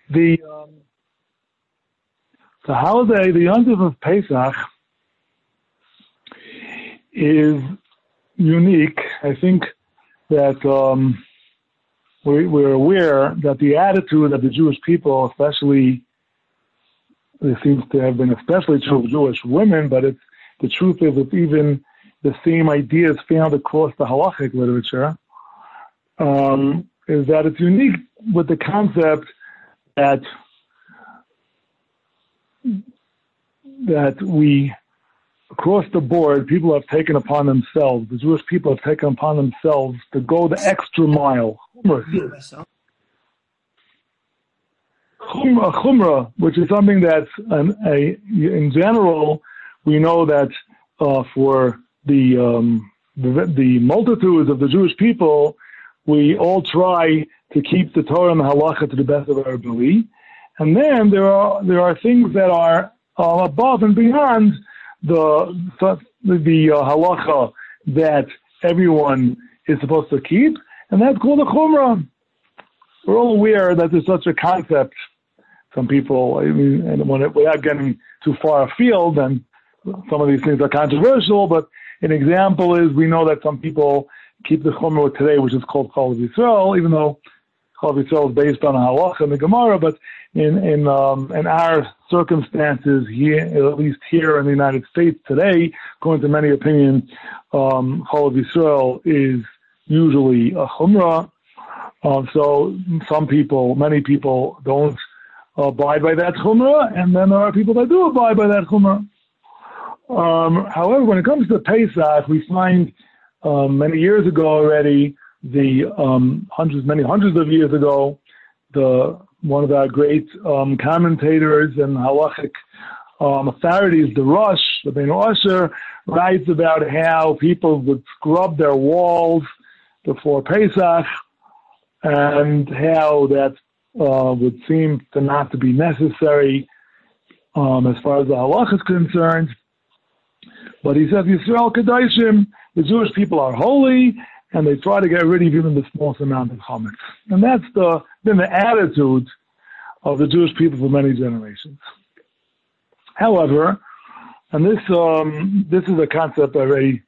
The holiday, the Yontif of Pesach, is unique. I think that we're aware that the attitude of the Jewish people, especially, it seems to have been especially true of Jewish women, but the truth is it's even the same ideas found across the halachic literature, is that it's unique with the concept that we, across the board, people have taken upon themselves, the Jewish people have taken upon themselves to go the extra mile. Chumrah, which is something that's in general, we know that for the multitudes of the Jewish people, we all try to keep the Torah and the halacha to the best of our ability. And then there are things that are above and beyond the halacha that everyone is supposed to keep, and that's called a chumrah. We're all aware that there's such a concept. Some people, without getting too far afield, and some of these things are controversial, but an example is we know that some people keep the chumrah today, which is called Chol Yisrael, even though Chol Yisrael is based on a halacha in the Gemara, but in our circumstances here, at least here in the United States today, according to many opinions, Chol Yisrael is usually a chumrah. So many people don't abide by that chumrah, and then there are people that do abide by that chumrah. However, when it comes to Pesach, we find many years ago already, many hundreds of years ago, one of our great commentators and halachic authorities, the Rosh, the Ben Osher, writes about how people would scrub their walls before Pesach, and how that would seem to not to be necessary as far as the halacha is concerned. But he says, Yisrael Kedoshim, the Jewish people are holy, and they try to get rid of even the smallest amount of chametz. And that's been the attitude of the Jewish people for many generations. However, and this is a concept already,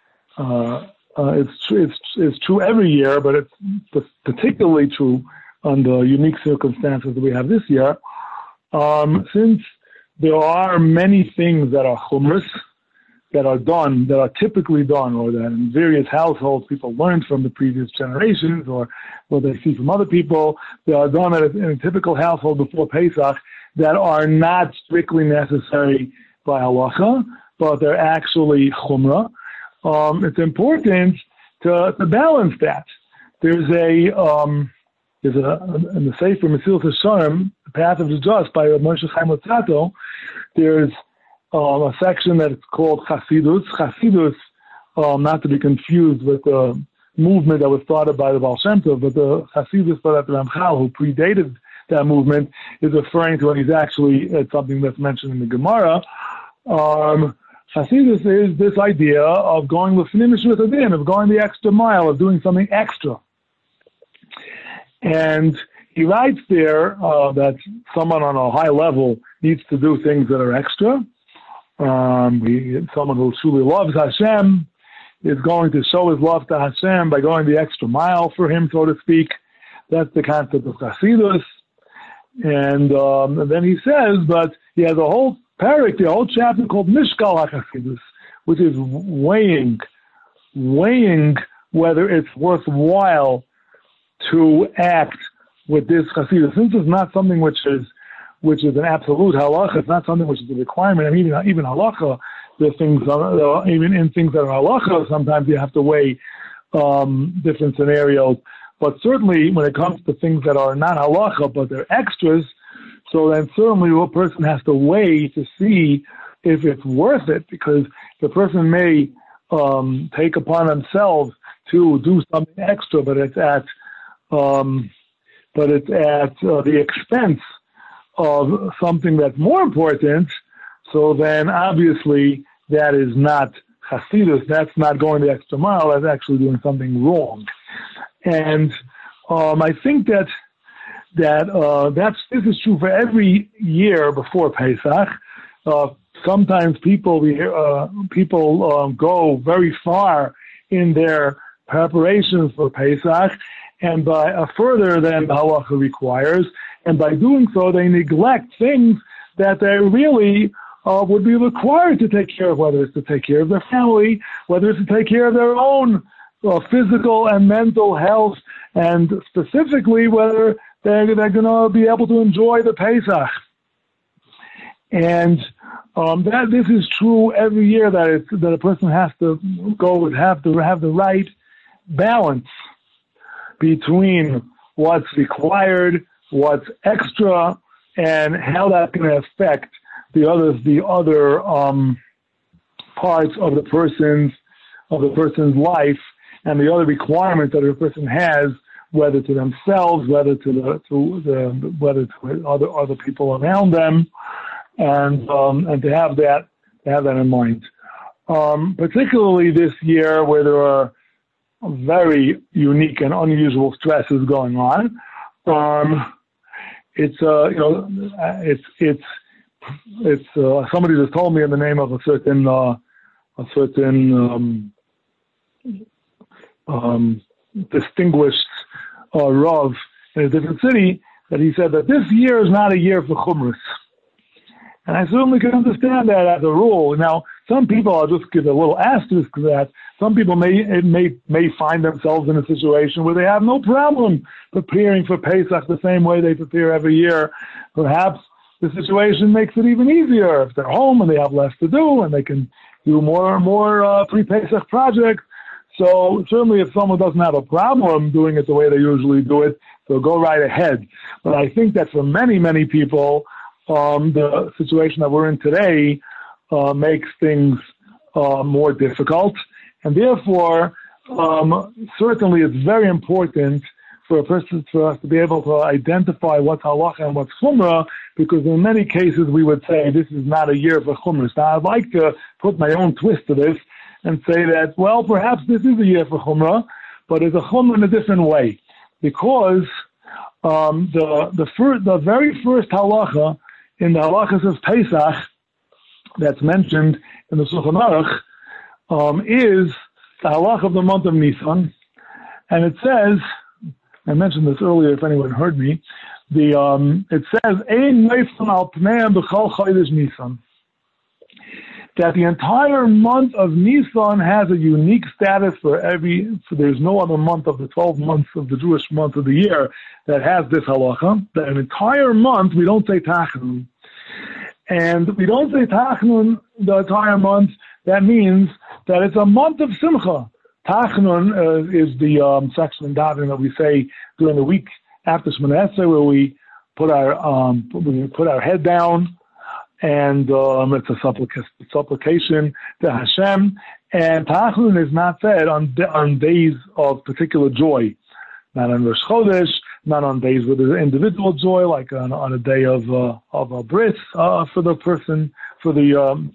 it's true every year, but it's particularly true under unique circumstances that we have this year, since there are many things that are chumrus, that are typically done, or that in various households people learned from the previous generations, or what they see from other people, that are done in a typical household before Pesach, that are not strictly necessary by halacha, but they're actually chumrah. It's important to balance that. There's in the Sefer Mesilas Yesharim, The Path of the Just by Moshe Chaim Luzzatto, there's a section that's called Chasidus. Chasidus, not to be confused with the movement that was started by the Baal Shem Tov, but the Chasidus by the Ramchal, who predated that movement, is referring to, and he's actually something that's mentioned in the Gemara. Chasidus is this idea of going with adin, of going the extra mile, of doing something extra. And he writes there that someone on a high level needs to do things that are extra. Someone who truly loves Hashem is going to show his love to Hashem by going the extra mile for him, so to speak. That's the concept of Chasidus. And then he says, but he has a whole parak, a whole chapter called Mishkal HaChasidus, which is weighing whether it's worthwhile to act with this Chasidus. Since it's not something which is an absolute halacha, it's not something which is a requirement. I mean, even halacha, even in things that are halacha, sometimes you have to weigh different scenarios. But certainly when it comes to things that are not halacha, but they're extras, so then certainly a person has to weigh to see if it's worth it, because the person may take upon themselves to do something extra, but it's at the expense of something that's more important. So then obviously that is not Chasidus, that's not going the extra mile, that's actually doing something wrong. And I think that this is true for every year before Pesach. Sometimes people go very far in their preparations for Pesach, and by further than the halacha requires, and by doing so, they neglect things that they really would be required to take care of, whether it's to take care of their family, whether it's to take care of their own physical and mental health, and specifically whether they're going to be able to enjoy the Pesach. And that this is true every year, that a person has to have the right balance between what's required, what's extra, and how that's going to affect the other parts of the person's life, and the other requirements that a person has, whether to themselves, whether to other people around them, and to have that in mind. Particularly this year, where there are very unique and unusual stresses going on. It's somebody just told me in the name of a certain distinguished Rav in a different city, that he said that this year is not a year for chumras. And I certainly can understand that as a rule. Now, some people, I'll just give a little asterisk to that, some people may find themselves in a situation where they have no problem preparing for Pesach the same way they prepare every year. Perhaps the situation makes it even easier if they're home and they have less to do and they can do more and more pre-Pesach projects. So certainly if someone doesn't have a problem doing it the way they usually do it, they'll go right ahead. But I think that for many, many people, the situation that we're in today makes things more difficult. And therefore, certainly it's very important for us to be able to identify what's halacha and what's chumrah, because in many cases we would say this is not a year for chumrah. Now I'd like to put my own twist to this and say that, well, perhaps this is a year for chumrah, but it's a chumrah in a different way, because the very first halacha in the halachas of Pesach that's mentioned in the Shulchan Aruch is the halach of the month of Nisan, and it says, I mentioned this earlier if anyone heard me, it says, Ein Nisan al Pneim b'chol chodesh Nisan, that the entire month of Nisan has a unique status there's no other month of the 12 months of the Jewish month of the year that has this halacha, that an entire month we don't say Tachanun. And we don't say Tachanun the entire month. That means that it's a month of Simcha. Tachanun is the section in Davening that we say during the week after Shemona Esrei, where we put our head down, and it's a supplication to Hashem. And Tachanun is not said on days of particular joy, not on Rosh Chodesh, not on days with individual joy, like on a day of a bris for the person, for the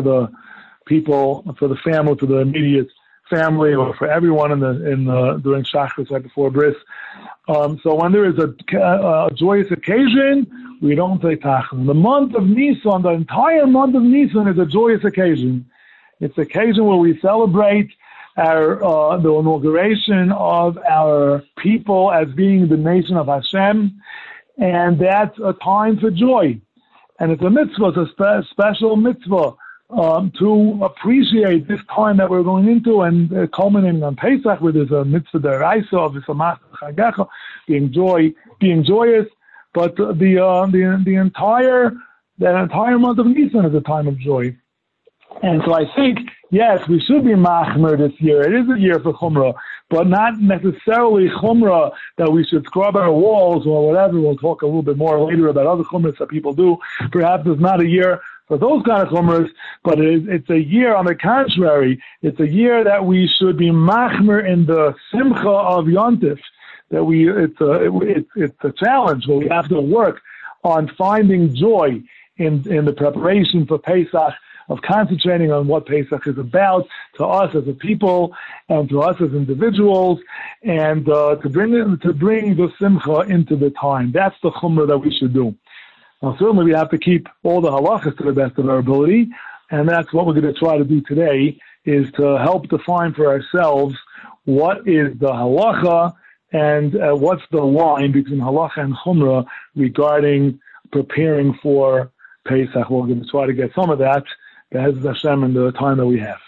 people, for the family, for the immediate family, or for everyone during Shachris right before bris. So when there is a joyous occasion, we don't say Tachanun. The month of Nisan, the entire month of Nisan, is a joyous occasion. It's an occasion where we celebrate the inauguration of our people as being the nation of Hashem, and that's a time for joy. And it's a mitzvah, it's a special mitzvah to appreciate this time that we're going into, and culminating on Pesach, where there's a mitzvah deraisa of V'samach Chagecha, being joyous. But the entire month of Nisan is a time of joy. And so I think, yes, we should be machmer this year. It is a year for chumrah, but not necessarily chumrah that we should scrub our walls or whatever. We'll talk a little bit more later about other chumras that people do. Perhaps it's not a year for those kind of chumras, but it's a year, on the contrary, it's a year that we should be machmer in the simcha of Yontif. That it's a challenge where we have to work on finding joy in the preparation for Pesach, concentrating on what Pesach is about to us as a people and to us as individuals, and to bring the simcha into the time. That's the chumrah that we should do. Now, certainly we have to keep all the halachas to the best of our ability, and that's what we're going to try to do today, is to help define for ourselves what is the halacha and what's the line between halacha and chumrah regarding preparing for Pesach. We're going to try to get some of that, Be'ezus Hashem, in the time that we have.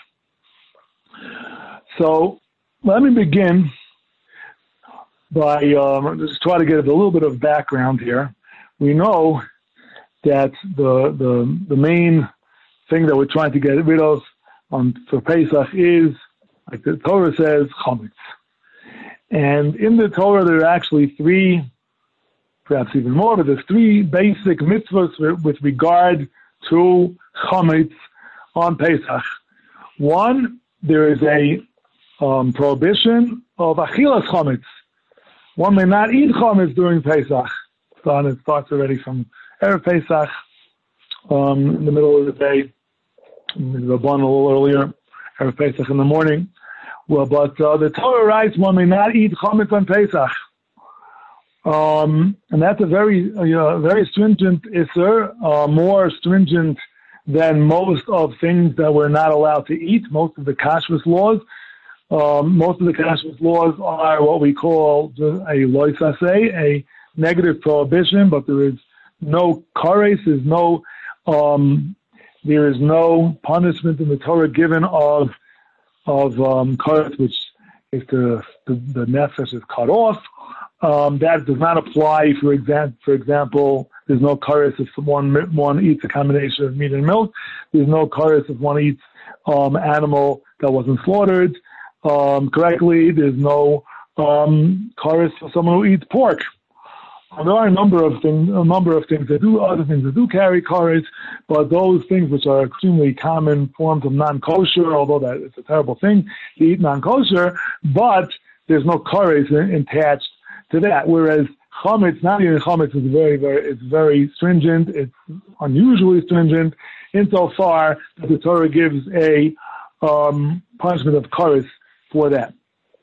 So let me begin by just try to get a little bit of background here. We know that the main thing that we're trying to get rid of for Pesach is, like the Torah says, chametz. And in the Torah there are actually three, perhaps even more, but there's three basic mitzvahs with regard to chametz on Pesach. One, there is a prohibition of achilas chametz. One may not eat chametz during Pesach. So it starts already from Erev Pesach, in the middle of the day, the Rabban a little earlier, Erev Pesach in the morning. Well, but the Torah writes one may not eat chametz on Pesach. And that's a very stringent isser, more stringent than most of things that we're not allowed to eat, most of the kashrus laws. Most of the kashrus laws are what we call a lois aseh, a negative prohibition, but there is no kares, there is no punishment in the Torah given of kares, which if the nefesh is cut off. That does not apply, for example, there's no kares if one eats a combination of meat and milk. There's no kares if one eats animal that wasn't slaughtered correctly. There's no kares for someone who eats pork. There are a number of things that do, other things that do carry kares, but those things which are extremely common forms of non-kosher, although that it's a terrible thing to eat non-kosher, but there's no kares attached to that. Whereas chametz, not even chametz, is very stringent. It's unusually stringent insofar that the Torah gives a punishment of kares for that.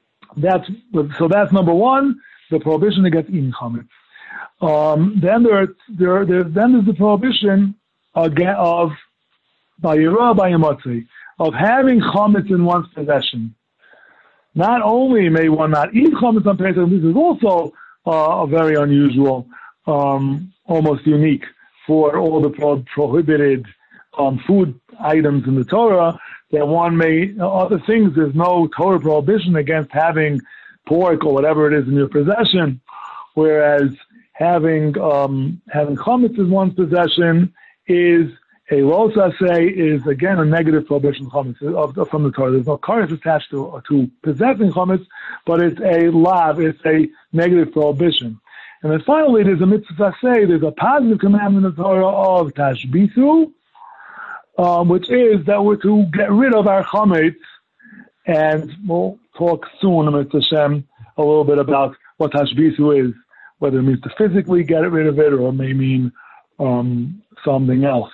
So that's number one, the prohibition against eating chametz. Then there's the prohibition again of bayira bayamatzi, of having chametz in one's possession. Not only may one not eat chametz on Pesach, this is also a very unusual, almost unique for all the prohibited food items in the Torah, that one may, other things, there's no Torah prohibition against having pork or whatever it is in your possession, whereas having chametz in one's possession is a los aseh, is again a negative prohibition from the Torah. There's no kares attached to possessing chametz, but it's a lav, it's a negative prohibition. And then finally, there's a mitzvah aseh, there's a positive commandment in the Torah of tashbisu, which is that we're to get rid of our chametz, and we'll talk soon, Mr. Hashem, a little bit about what tashbisu is, whether it means to physically get rid of it or it may mean something else.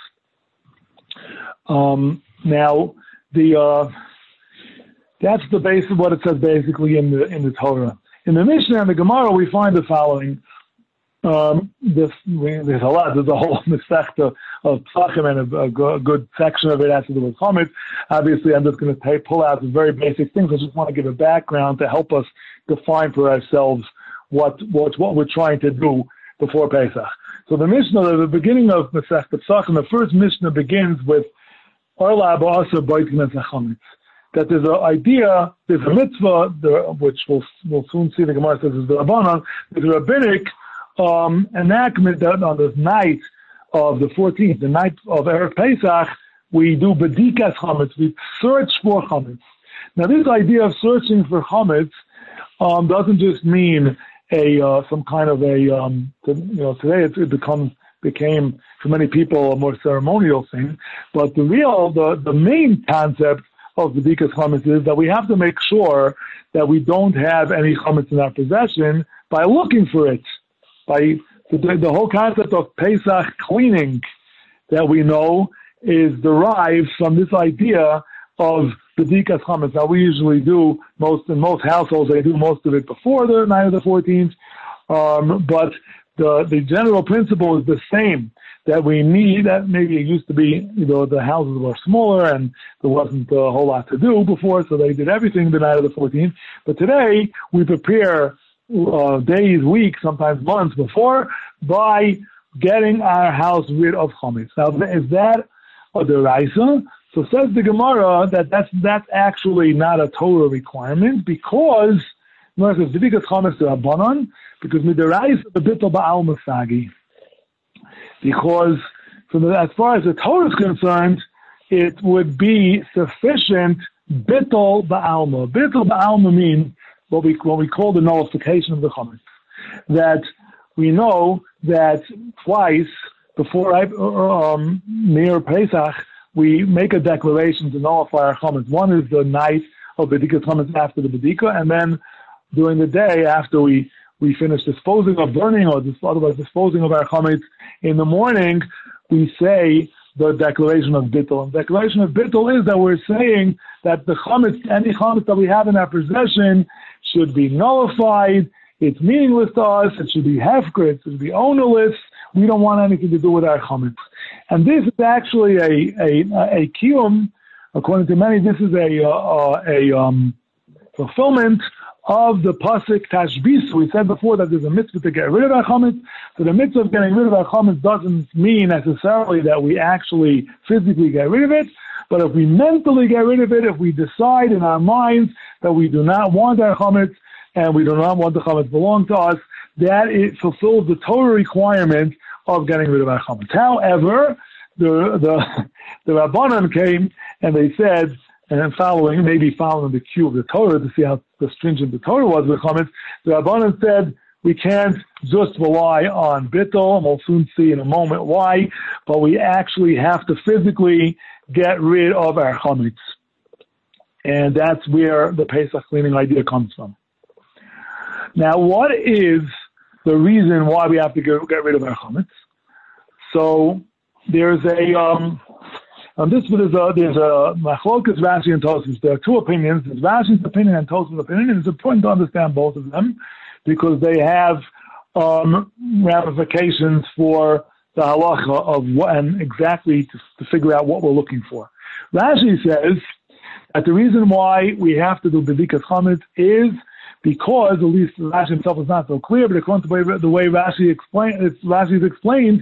Now, that's the base of what it says basically in the Torah. In the Mishnah and the Gemara, we find the following. There's a lot. There's a whole Masechta of Psachim, and a good section of it has to do with chametz. Obviously, I'm just going to pull out the very basic things. I just want to give a background to help us define for ourselves what we're trying to do before Pesach. So the Mishnah, the beginning of Masechta Psachim, the first Mishnah begins with Orla Ba'asa Baitim and Chametz. That there's an idea, there's a mitzvah, which we'll soon see, the Gemara says is the Rabbanan, there's a rabbinic enactment that on the night of the 14th, the night of Erev Pesach, we do Bedikas Chametz, we search for Chametz. Now this idea of searching for Chametz doesn't just mean some kind of today it became for many people a more ceremonial thing, but the main concept of the Bedikas Chametz is that we have to make sure that we don't have any Chametz in our possession by looking for it, by the whole concept of Pesach cleaning that we know is derived from this idea of B'dikas Chametz. Now, we usually do in most households, they do most of it before the night of the 14th, but the general principle is the same, that we need, that maybe it used to be, the houses were smaller and there wasn't a whole lot to do before, so they did everything the night of the 14th. But today, we prepare days, weeks, sometimes months before by getting our house rid of chametz. Now, is that a deraisa? So says the Gemara that's actually not a Torah requirement because B'dikas Chametz Rabbanan, because midiraisa the bittul ba'al masagi. Because as far as the Torah is concerned, it would be sufficient bittul ba'alma. Bittul ba'alma means what we call the nullification of the chametz. That we know that twice before near Pesach, we make a declaration to nullify our chametz. One is the night of B'dikas Chametz after the B'dika, and then during the day after we finish disposing of burning or otherwise disposing of our chametz in the morning, we say the declaration of bittul. And the declaration of bittul is that we're saying that the chametz, any chametz that we have in our possession, should be nullified. It's meaningless to us. It should be hefker. It should be ownerless. We don't want anything to do with our chametz. And this is actually a kiyum, according to many. This is a fulfillment of the pasuk tashbis. We said before that there's a mitzvah to get rid of our chametz. So the mitzvah of getting rid of our chametz doesn't mean necessarily that we actually physically get rid of it. But if we mentally get rid of it, if we decide in our minds that we do not want our chametz and we do not want the chametz belong to us, that it fulfills the Torah requirement of getting rid of our chametz. However, the Rabbanan came and they said, and following the cue of the Torah to see how stringent the Torah was with chametz, the Rabbanan said we can't just rely on bittul, and we'll soon see in a moment why, but we actually have to physically get rid of our chametz. And that's where the Pesach cleaning idea comes from. Now, what is the reason why we have to get rid of our chametz? So there's there's a machlokas Rashi and Tosfos. There are two opinions. There's Rashi's opinion and Tosfos' opinion, and it's important to understand both of them because they have ramifications for the halacha of what, and exactly to figure out what we're looking for. Rashi says that the reason why we have to do B'dikas Chametz is because, at least Rashi himself is not so clear, but according to the way Rashi's explained,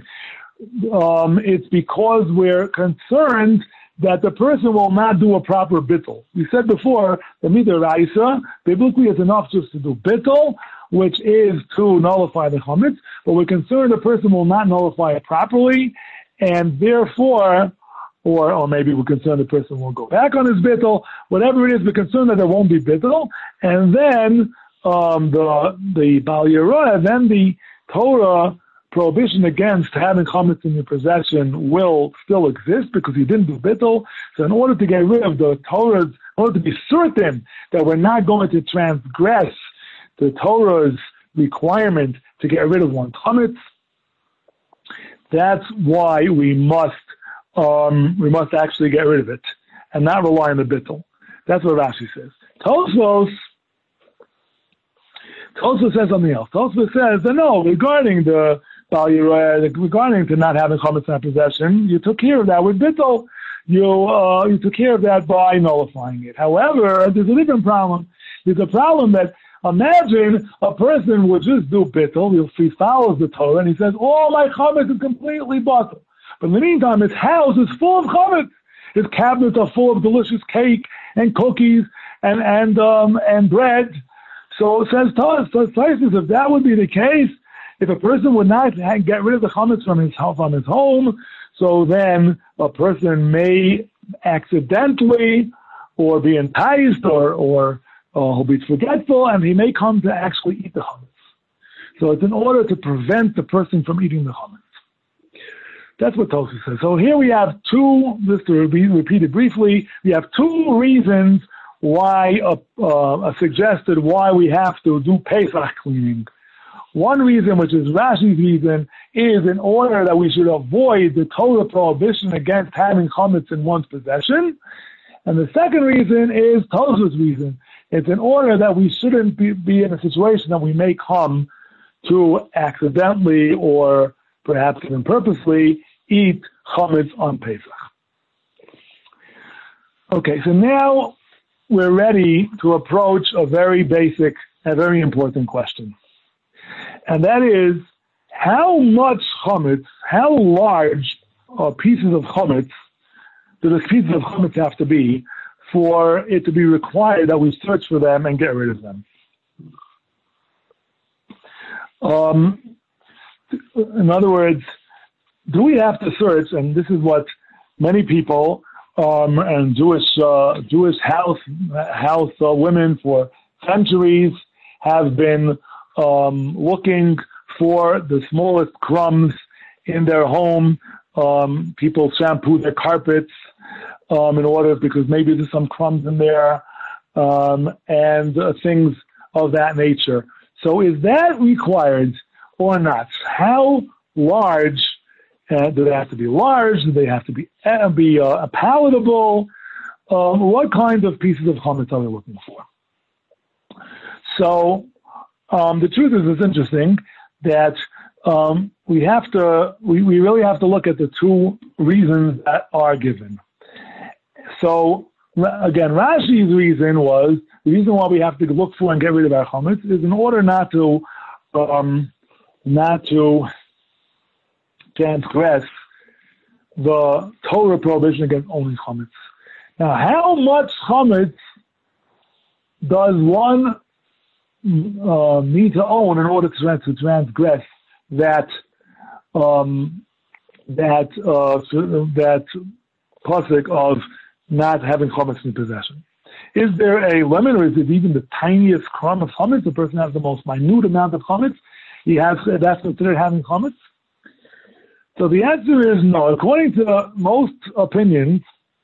it's because we're concerned that the person will not do a proper bittul. We said before, the midiraisa, biblically it's enough just to do bittul, which is to nullify the chametz, but we're concerned the person will not nullify it properly, and therefore, or maybe we're concerned the person will go back on his bittul, whatever it is, we're concerned that there won't be bittul, and then the Bal Yerah, then the Torah prohibition against having chametz in your possession will still exist because you didn't do bittul. So in order to get rid of the Torah's, in order to be certain that we're not going to transgress the Torah's requirement to get rid of one chametz, that's why we must actually get rid of it and not rely on the bittul. That's what Rashi says. Tosfos says something else. Tosfos says that no, regarding the regarding to not having chametz in our possession, you took care of that with bittul. You took care of that by nullifying it. However, there's a different problem. There's a problem that imagine a person would just do bittul. He follows the Torah and he says, "Oh, my chametz is completely batel." But in the meantime, his house is full of chametz. His cabinets are full of delicious cake and cookies and bread. So it says Tosfos, if that would be the case, if a person would not get rid of the chametz from his home, so then a person may accidentally or be enticed or he'll be forgetful and he may come to actually eat the chametz. So it's in order to prevent the person from eating the chametz. That's what Tosfos says. So here we have two, just to repeat it briefly, we have two reasons why, suggested why we have to do Pesach cleaning. One reason, which is Rashi's reason, is in order that we should avoid the Torah prohibition against having chametz in one's possession. And the second reason is Tosfos' reason. It's in order that we shouldn't be in a situation that we may come to accidentally or perhaps even purposely eat chametz on Pesach. Okay, so now we're ready to approach a very basic, a very important question. And that is, how much chametz, how large pieces of chametz do those pieces of chametz have to be for it to be required that we search for them and get rid of them? In other words, do we have to search, and this is what many people and Jewish house women for centuries have been looking for the smallest crumbs in their home. People shampoo their carpets in order, because maybe there's some crumbs in there, and things of that nature. So is that required or not? How large do they have to be? Large? Do they have to be palatable? What kinds of pieces of chametz are we looking for? So the truth is, it's interesting that we really have to look at the two reasons that are given. So again, Rashi's reason was, the reason why we have to look for and get rid of our chametz is in order not to transgress the Torah prohibition against only chametz. Now, how much chametz does one need to own in order to transgress that pasuk of not having chametz in possession? Is there a limit, or is it even the tiniest crumb of chametz? The person has the most minute amount of chametz. That's considered having chametz. So the answer is no. According to most opinions,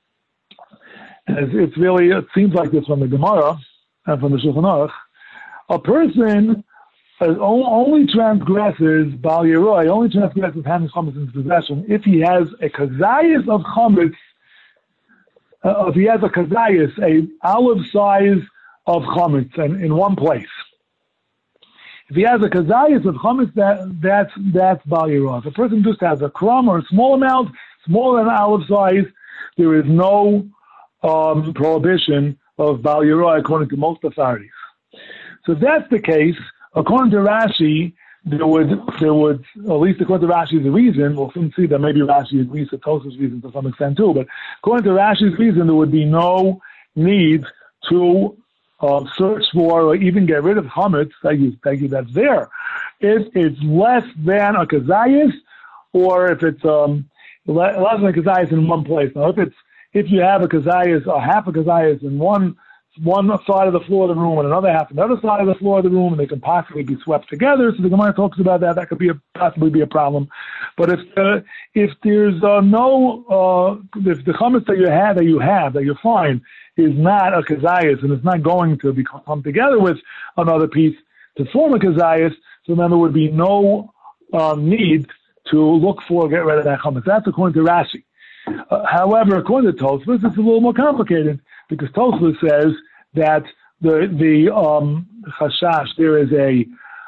it seems like this from the Gemara and from the Shulchan Aruch, a person only transgresses Bal Yeroi, only transgresses having chametz in his possession if he has a kazayas of chametz. If he has a kazayas, a olive size of chametz, and in one place. If he has a kazayas of chametz, that's Bal Yeroi. If a person just has a crumb or a small amount, smaller than olive size, there is no prohibition of Bal Yeroi according to most authorities. So if that's the case, according to Rashi, there would, at least according to Rashi's reason, we'll soon see that maybe Rashi agrees with Tosfos' reason to some extent too, but according to Rashi's reason, there would be no need to search for or even get rid of chametz that's there. If it's less than a kazayas, or if it's less than a kazayas in one place. Now, if you have a kazayas, or half a kazayas in one side of the floor of the room and another half on the other side of the floor of the room, and they can possibly be swept together. So the Gemara talks about that. That could possibly be a problem. But if there's if the chametz that you find is not a kazayas, and it's not going to come together with another piece to form a kazayas, so then there would be no need to look for get rid of that chametz. That's according to Rashi. However, according to Tosfos, it's a little more complicated, because Tosfos says that the chashash, there is a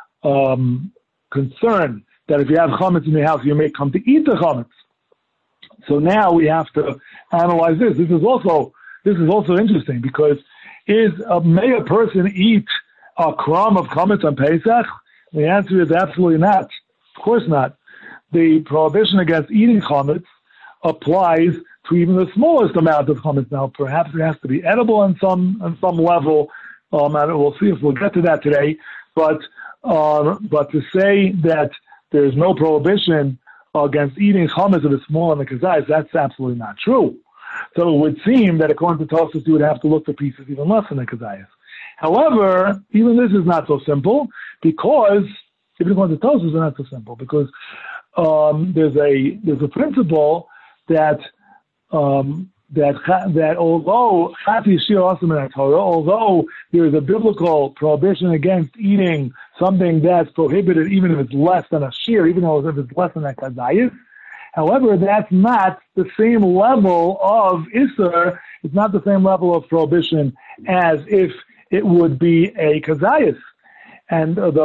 concern that if you have chametz in the house, you may come to eat the chametz. So now we have to analyze this. This is also interesting, because may a person eat a crumb of chametz on Pesach? The answer is absolutely not. Of course not. The prohibition against eating chametz applies to even the smallest amount of chametz. Now, perhaps it has to be edible on some level. We'll see if we'll get to that today. But to say that there's no prohibition against eating chametz if it's small on the kazayas, that's absolutely not true. So it would seem that according to Tosfos, you would have to look for pieces even less than the kazayas. However, even this is not so simple, because even according to Tosfos, it's not so simple, because there's a principle that that although Chati Shir awesome in Torah, although there is a biblical prohibition against eating something that's prohibited, even if it's less than a shir, even though if it's less than a kazayis, however, that's not the same level of Isser. It's not the same level of prohibition as if it would be a kazayis. And the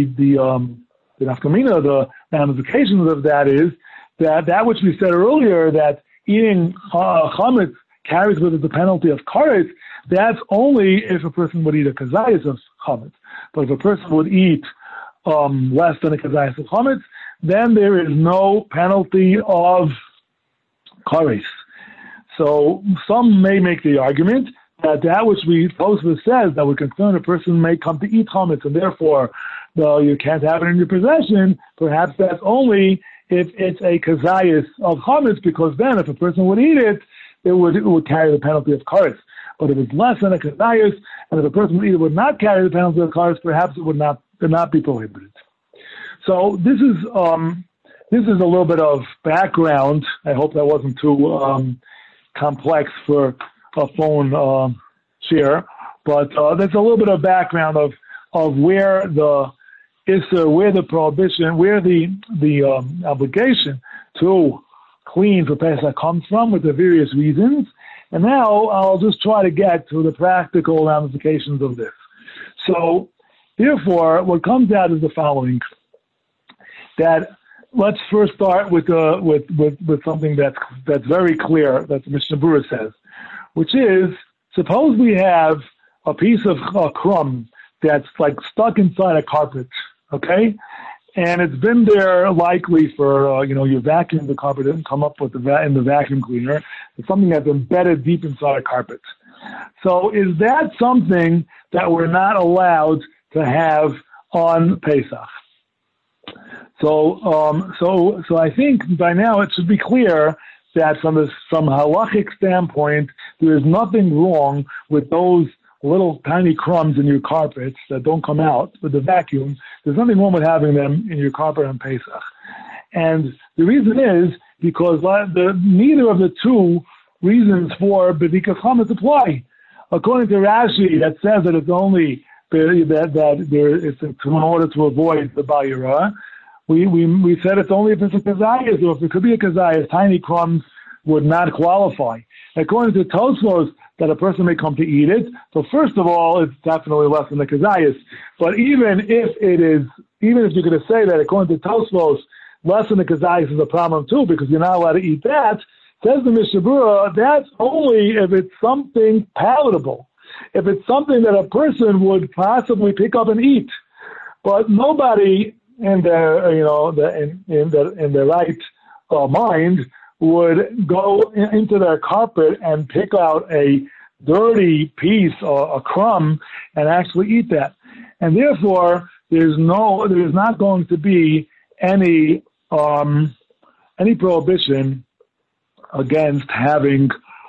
nafkamina, the ramifications of that is that which we said earlier, that eating chametz carries with it the penalty of karetz. That's only if a person would eat a kazayis of chametz. But if a person would eat less than a kazayis of chametz, then there is no penalty of karetz. So some may make the argument that which we Tosfos says that would concern a person may come to eat chametz, and therefore you can't have it in your possession. Perhaps that's only if it's a kazayis of chametz, because then if a person would eat it, it would carry the penalty of karetz. But if it's less than a kazayis, and if a person would eat it would not carry the penalty of karetz, perhaps it would not be prohibited. So this is a little bit of background. I hope that wasn't too complex for a phone share, but there's a little bit of background of where the Isser, where the prohibition, where the obligation to clean for Pesach comes from, with the various reasons. And now I'll just try to get to the practical ramifications of this. So, therefore, what comes out is the following: that let's first start with something that's very clear that the Mishnah Berurah says, which is, suppose we have a piece of crumb that's like stuck inside a carpet, okay? And it's been there likely for, you vacuum the carpet and come up with in the vacuum cleaner. It's something that's embedded deep inside a carpet. So is that something that we're not allowed to have on Pesach? So I think by now it should be clear that from a halachic standpoint, there is nothing wrong with those little tiny crumbs in your carpets that don't come out with the vacuum. There's nothing wrong with having them in your carpet on Pesach. And the reason is because neither of the two reasons for B'dikas Chametz apply. According to Rashi, that says that it's only it's in order to avoid the Bayirah. We said it's only if it's a kazayas, or if it could be a kazayas, tiny crumbs would not qualify. According to Tosfos, that a person may come to eat it. So first of all, it's definitely less than the kazayas. But even if you're going to say that according to Tosfos, less than the kazayas is a problem too, because you're not allowed to eat that, says the Mishnah Berurah, that's only if it's something palatable. If it's something that a person would possibly pick up and eat. But nobody in their right mind would go into their carpet and pick out a dirty piece or a crumb and actually eat that. And therefore, there's not going to be any prohibition against having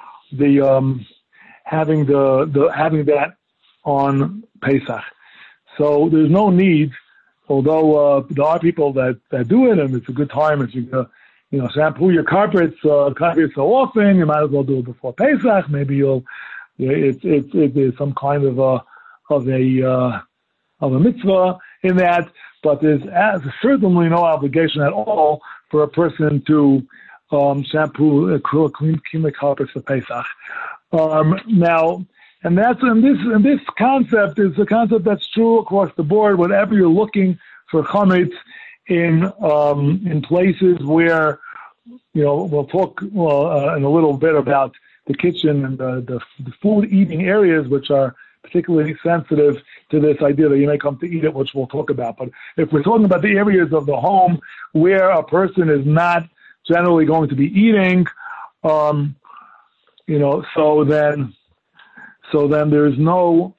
that on Pesach. So there's no need. Although there are people that do it, and it's a good time if you shampoo your carpets so often, you might as well do it before Pesach. Maybe it's some kind of a mitzvah in that, but there's certainly no obligation at all for a person to shampoo, clean the carpets for Pesach. Now. And this concept is a concept that's true across the board. Whenever you're looking for chametz in places where, we'll talk in a little bit about the kitchen and the food eating areas, which are particularly sensitive to this idea that you may come to eat it, which we'll talk about. But if we're talking about the areas of the home where a person is not generally going to be eating, so then there's no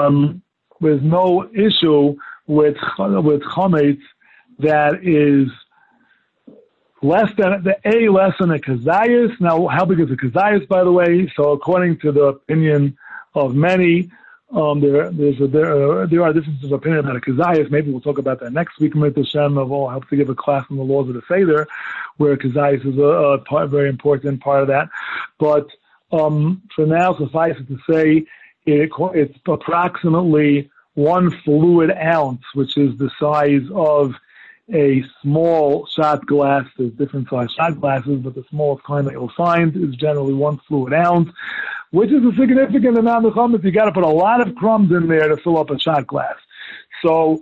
issue with chametz that is less than a kazayas. Now, how big is a kazayas, by the way? So, according to the opinion of many, there are differences of opinion about a kazayas. Maybe we'll talk about that next week. I'll have to give a class on the laws of the Seder, where kazayas is a very important part of that. But for now, suffice it to say, it's approximately 1 fluid ounce, which is the size of a small shot glass. There's different size shot glasses, but the smallest kind that you'll find is generally 1 fluid ounce, which is a significant amount of chametz. You got to put a lot of crumbs in there to fill up a shot glass. So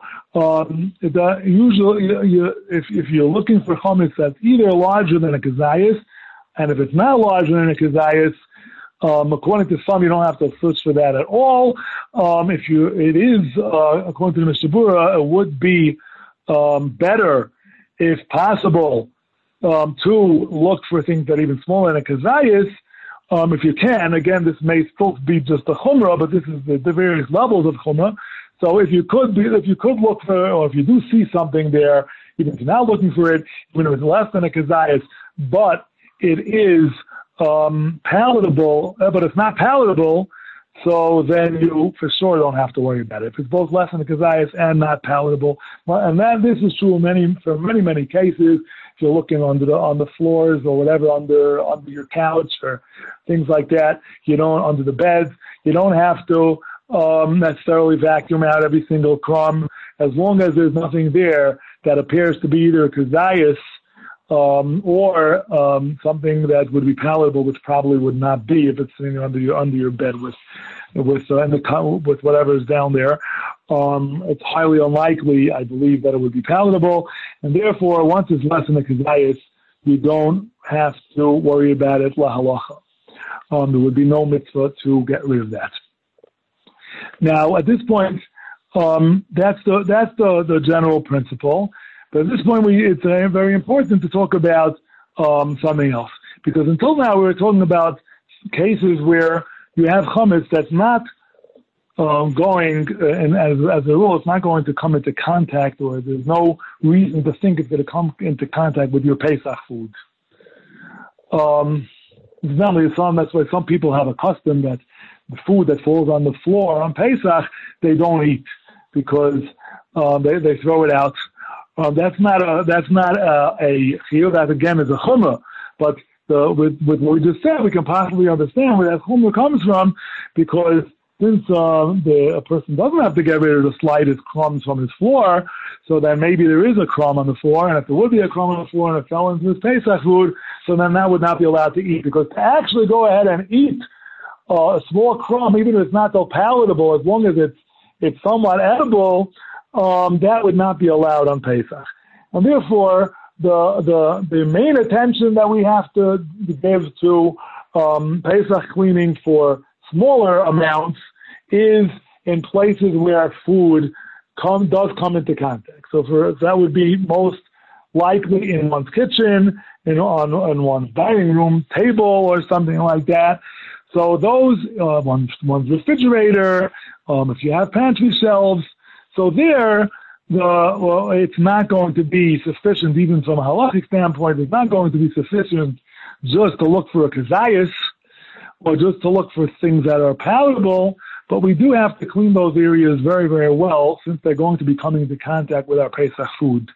usually, if you're looking for chametz that's either larger than a kazayas, and if it's not larger than a kazayas, according to some, you don't have to search for that at all. According to the Mishnah Berurah, it would be better, if possible, to look for things that are even smaller than a kazayas, if you can. Again, this may still be just a chumrah, but this is the various levels of chumrah. So if you could look for, or if you do see something there, even if you're not looking for it, even if it's less than a kazayas, but it is palatable, but it's not palatable, so then you for sure don't have to worry about it. If it's both less than a kazayas and not palatable, and this is true for many cases. If you're looking on the floors or whatever, under your couch or things like that, under the beds, you don't have to necessarily vacuum out every single crumb, as long as there's nothing there that appears to be either a kazayas or something that would be palatable, which probably would not be if it's sitting under your bed with whatever is down there. It's highly unlikely, I believe, that it would be palatable, and therefore, once it's less than a kazayas, you don't have to worry about it la halacha. There would be no mitzvah to get rid of that. Now, at this point, that's the general principle. But at this point, it's very important to talk about something else, because until now we were talking about cases where you have chametz that's not going, and as a rule, it's not going to come into contact, or there's no reason to think it's going to come into contact with your Pesach food. That's why some people have a custom that the food that falls on the floor on Pesach, they don't eat, because they throw it out. That's not a chiyuv. That again is a chumrah. But with what we just said, we can possibly understand where that chumrah comes from, because since a person doesn't have to get rid of the slightest crumbs from his floor, so then maybe there is a crumb on the floor, and if there would be a crumb on the floor and it fell into his Pesach food, so then that would not be allowed to eat, because to actually go ahead and eat a small crumb, even if it's not so palatable, as long as it's somewhat edible, that would not be allowed on Pesach. And therefore, the main attention that we have to give to Pesach cleaning for smaller amounts is in places where food does come into contact. So that would be most likely in one's kitchen, on one's dining room table or something like that. So those, one's refrigerator, if you have pantry shelves, so there, it's not going to be sufficient, even from a halachic standpoint, it's not going to be sufficient just to look for a kazayas, or just to look for things that are palatable, but we do have to clean those areas very, very well, since they're going to be coming into contact with our Pesach food.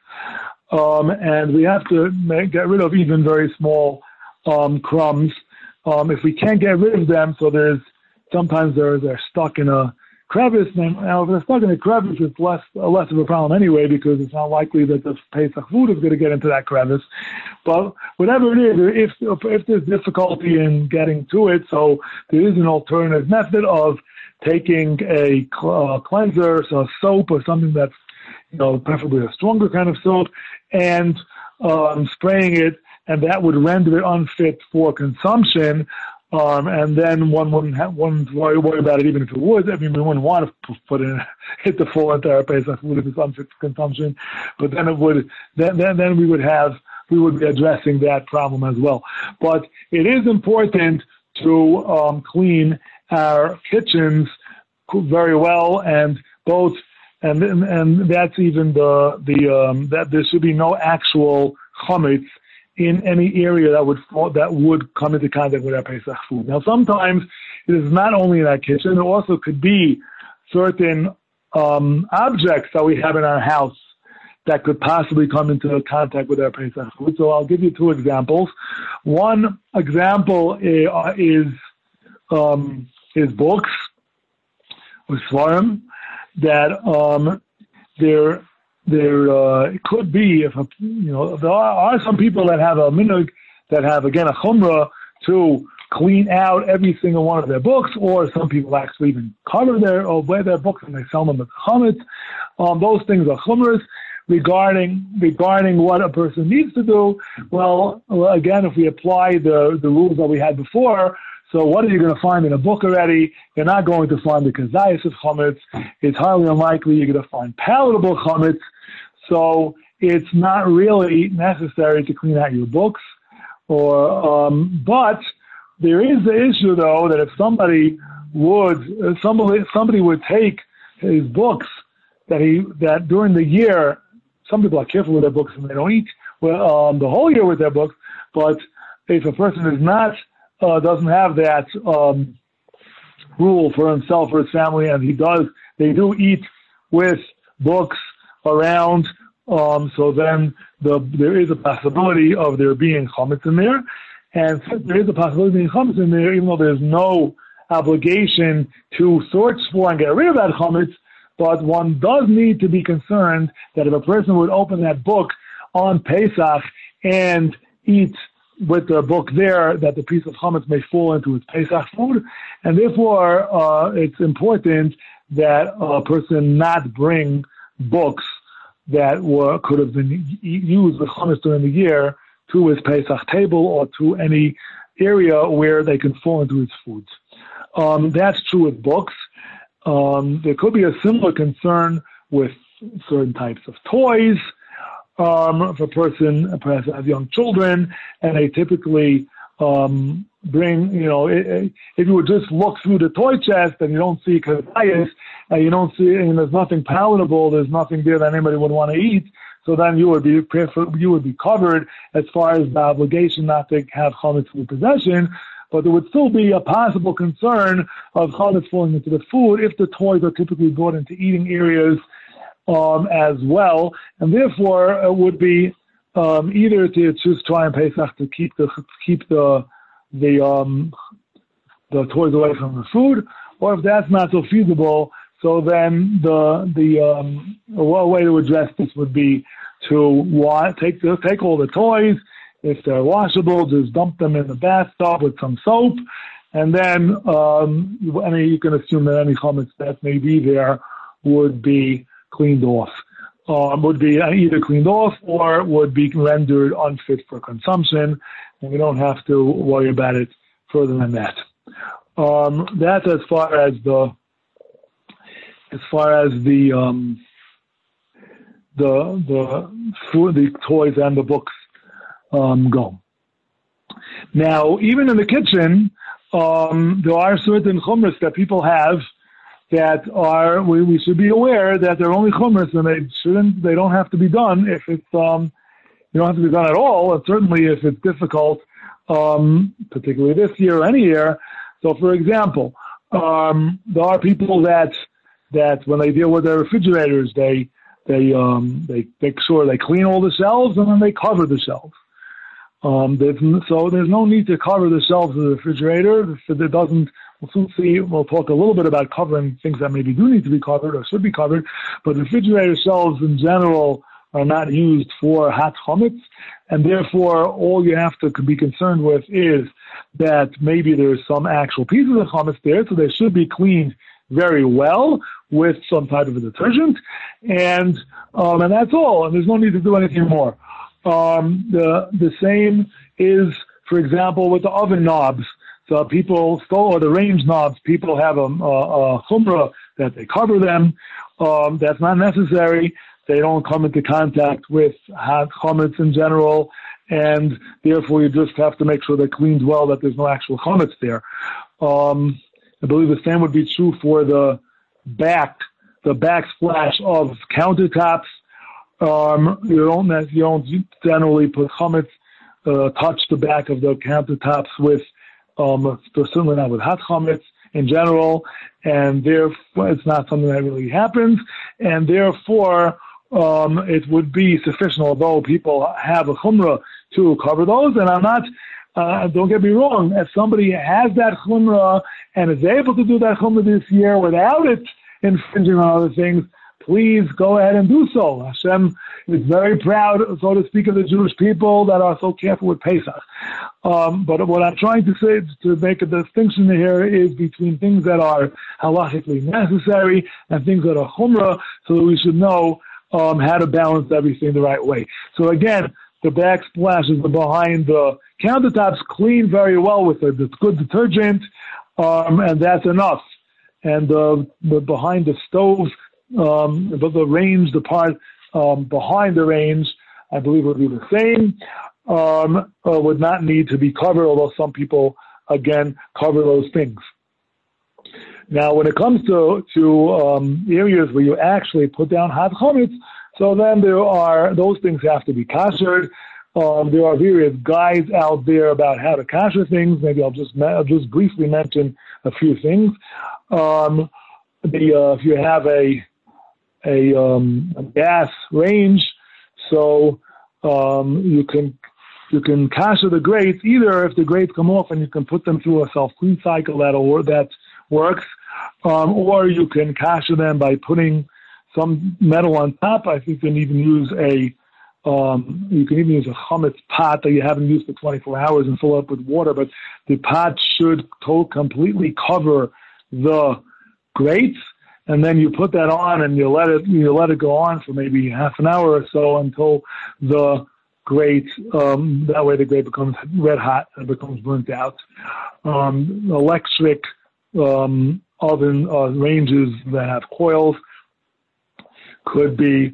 And we have to get rid of even very small crumbs. If we can't get rid of them, so sometimes they're stuck in a crevice. Now, if they're stuck in a crevice, it's less of a problem anyway, because it's not likely that the Pesach food is going to get into that crevice. But whatever it is, if there's difficulty in getting to it, so there is an alternative method of taking a cleanser, so soap or something that's, preferably a stronger kind of soap, and spraying it, and that would render it unfit for consumption. And then one wouldn't worry about it, even if it would. I mean, we wouldn't want to hit the full entire Pesach food if it's unfit for consumption. But then we would be addressing that problem as well. But it is important to clean our kitchens very well, and that's even that there should be no actual chametz in any area that would come into contact with our Pesach food. Now, sometimes it is not only in our kitchen; it also could be certain objects that we have in our house that could possibly come into contact with our Pesach food. So I'll give you two examples. One example is is books with svarim that it could be there are some people that have a minhag that have again a chumrah to clean out every single one of their books, or some people actually even wear their books and they sell them at chametz. Those things are chumras. Regarding what a person needs to do, well, again, if we apply the rules that we had before, so what are you going to find in a book already? You're not going to find the kazayas of chametz. It's highly unlikely you're going to find palatable chametz. So it's not really necessary to clean out your books. But there is the issue, though, that if somebody would take his books that during the year. Some people are careful with their books and they don't eat the whole year with their books. But if a person is not doesn't have that rule for himself or his family, and they do eat with books around. So then there is a possibility of there being chametz in there, and since there is a possibility of being chametz in there, even though there's no obligation to search for and get rid of that chametz. But one does need to be concerned that if a person would open that book on Pesach and eat with the book there, that the piece of chametz may fall into its Pesach food. And therefore, it's important that a person not bring books that could have been used with chametz during the year to his Pesach table or to any area where they can fall into his foods. That's true with books. There could be a similar concern with certain types of toys. If a person perhaps has young children and they typically bring, if you would just look through the toy chest and you don't see kazayas, and you don't see, and there's nothing palatable, there's nothing there that anybody would want to eat, so then you would be covered as far as the obligation not to have chametz in possession. But there would still be a possible concern of chametz falling into the food if the toys are typically brought into eating areas as well, and therefore it would be either to just try and Pesach to keep the toys away from the food, or if that's not so feasible, so then the way to address this would be to take all the toys. If they're washable, just dump them in the bathtub with some soap, and then you can assume that any chametz that may be there would be cleaned off, would be either cleaned off or would be rendered unfit for consumption, and we don't have to worry about it further than that. That's as far as the food, the toys, and the books go. Now, even in the kitchen, there are certain chumras that people have that we should be aware that they're only chumras and they don't have to be done if it's you don't have to be done at all, and certainly if it's difficult, particularly this year or any year. So, for example, there are people that when they deal with their refrigerators, they make sure they clean all the shelves and then they cover the shelves. So there's no need to cover the shelves of the refrigerator. We'll talk a little bit about covering things that maybe do need to be covered or should be covered, but refrigerator shelves in general are not used for hot chametz, and therefore all you have to be concerned with is that maybe there's some actual pieces of chametz there, so they should be cleaned very well with some type of a detergent, and that's all, and there's no need to do anything more. The same is, for example, with the oven knobs. So or the range knobs, people have a chumrah that they cover them. That's not necessary. They don't come into contact with hot chametz in general, and therefore you just have to make sure they're cleaned well, that there's no actual chametz there. I believe the same would be true for the backsplash of countertops. You don't generally put chametz, touch the back of the countertops with, certainly not with hot chametz in general, and therefore it's not something that really happens, and therefore it would be sufficient, although people have a chumrah to cover those, and I'm not don't get me wrong, if somebody has that chumrah and is able to do that chumrah this year without it infringing on other things, please go ahead and do so. Hashem is very proud, so to speak, of the Jewish people that are so careful with Pesach. But what I'm trying to say, to make a distinction here, is between things that are halachically necessary and things that are chumrah, so that we should know how to balance everything the right way. So again, the backsplashes behind the countertops clean very well with a good detergent, and that's enough. And the behind the stoves, but the range, the part behind the range, I believe would be the same, would not need to be covered, although some people, again, cover those things. Now, when it comes to areas where you actually put down hot chametz, so then those things have to be kashered. There are various guides out there about how to kasher things. Maybe I'll just briefly mention a few things. If you have a gas range, so you can kasher the grates either if the grates come off and you can put them through a self-clean cycle that works, or you can kasher them by putting some metal on top. I think you can even use a chametz pot that you haven't used for 24 hours and fill up with water, but the pot should completely cover the grates, and then you put that on and you let it go on for maybe half an hour or so until the grate, that way the grate becomes red hot and becomes burnt out. Electric oven ranges that have coils could be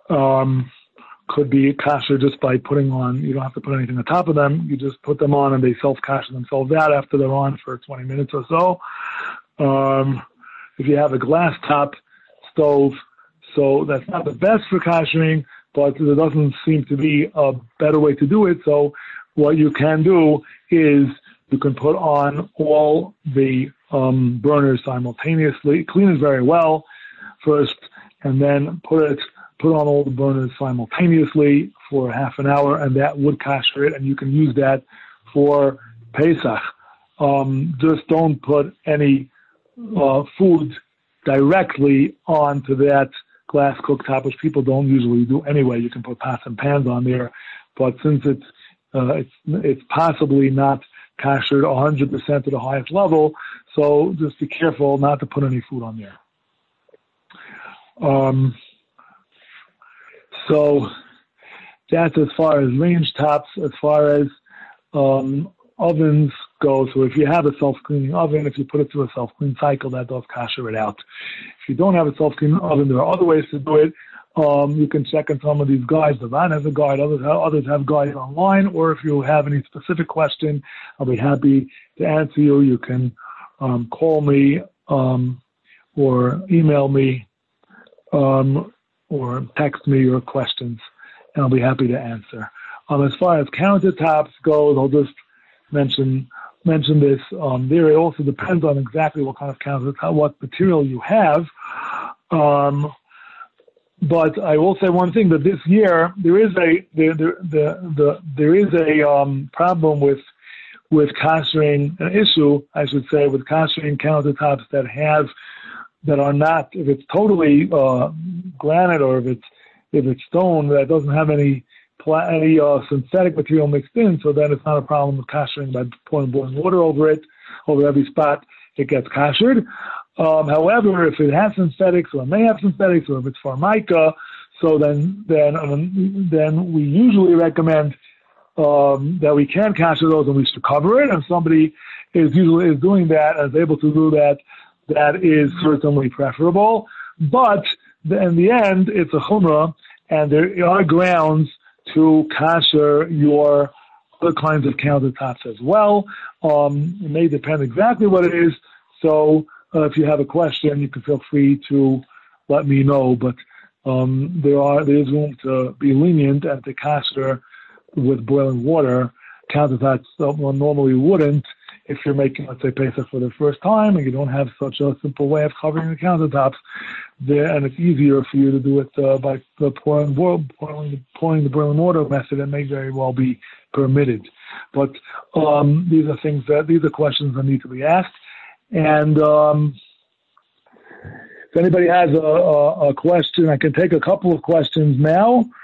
kasher just by putting on. You don't have to put anything on top of them. You just put them on and they self-kasher themselves out after they're on for 20 minutes or so. If you have a glass top stove, so that's not the best for kashering, but there doesn't seem to be a better way to do it. So what you can do is you can put on all the burners simultaneously, clean it very well first, and then put on all the burners simultaneously for half an hour, and that would kasher it, and you can use that for Pesach. Just don't put any food directly onto that glass cooktop, which people don't usually do anyway. You can put pots and pans on there, but since it's possibly not kashered 100% to the highest level, so just be careful not to put any food on there. So that's as far as range tops. As far as ovens go, so if you have a self-cleaning oven, if you put it through a self-clean cycle, that does kasher it out. If you don't have a self-cleaning oven, there are other ways to do it. You can check in some of these guides. The Van has a guide, others have guides online, or if you have any specific question, I'll be happy to answer you. You can call me or email me or text me your questions, and I'll be happy to answer. As far as countertops goes, I'll just mention this. There, it also depends on exactly what kind of countertop, what material you have. But I will say one thing, that this year there is a problem with kashering, an issue, I should say, with kashering countertops that are not, if it's totally granite or if it's stone that doesn't have any synthetic material mixed in, so then it's not a problem with kashering by pouring boiling water over it, over every spot it gets kashered. However, if it has synthetics or may have synthetics, or if it's formica, so then we usually recommend that we can kasher those and we should cover it. And somebody is doing that, is able to do that, that is certainly preferable. But in the end, it's a chumrah, and there are grounds to kasher your other kinds of countertops as well. It may depend exactly what it is. So if you have a question, you can feel free to let me know. But there is room to be lenient and to kasher with boiling water countertops that one normally wouldn't if you're making, let's say, Pesach for the first time and you don't have such a simple way of covering the countertops there, and it's easier for you to do it by pouring the boiling water method. It may very well be permitted. But these are questions that need to be asked. And if anybody has a question, I can take a couple of questions now.